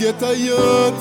ghetto youth.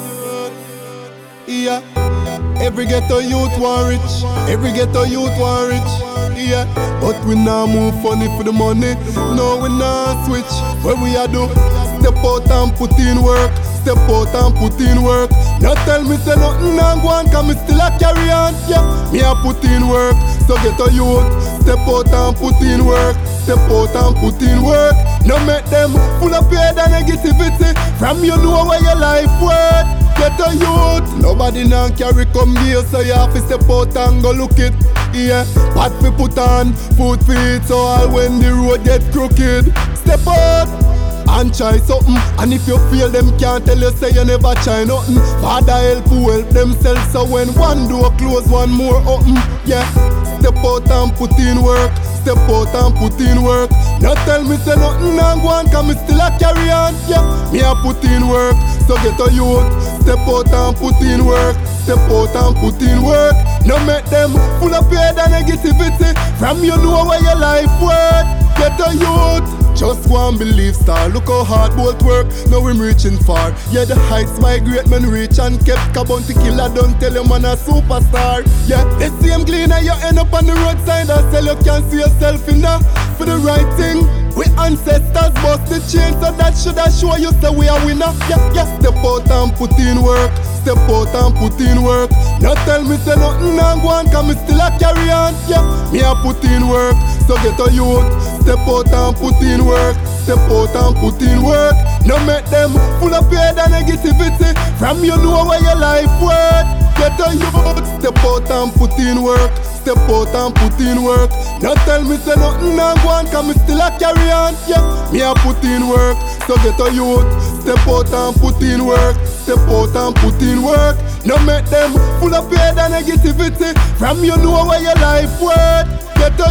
Yeah. Every ghetto youth want rich. Every ghetto youth want rich. Yeah. But we nah move funny for the money. No, we nah switch. What we a do? Step out and put in work. Step out and put in work. Now tell me say nothing nah go on, cause me still a carry on. Yeah. Me a put in work. So ghetto youth. Step out and put in work. Step out and put in work. No make them full of pain and negativity. From you know where your life worth. Get a youth. Nobody now carry come here, so you have to step out and go look it. Yeah, what we put on, food feet, so all when the road get crooked. Step out and try something. And if you feel them can't tell you, say you never try nothing. Father help who help themselves, so when one door close, one more open. Yeah, step out and put in work. Step out and put in work. Now tell me say nothing nah go on, cause me still a carry on. Yeah, me a put in work. So get a youth. Step out and put in work. Step out and put in work. No make them full of pain and negativity. From you know where your life worth. Get a youth. Just one believe star. Look how hard both work. Now we're reaching far. Yeah, the heights my great men reach and kept bounty killer. Don't tell you man a superstar. Yeah, the same cleaner you end up on the roadside and sell. You can see yourself in there for the right thing. We ancestors bust the chain, so that shoulda show you say we are winner. Yeah, yeah. Step out and put in work. Step out and put in work. Now tell me say nothing nah go on, cause me still a carry on. Yeah, me a put in work. So get a youth. Step out and put in work. Step out and put in work. Now make them full of pain and negativity. From you know where your life worth. Get a youth. Step out and put in work. Step out and put in work. Now tell me say nothing nah go on, cause me still a carry on. Yeah, me a put in work. So get a youth. Step out and put in work. Step out and put in work. Now make them full of pain and negativity. From you know where your life worth. Get a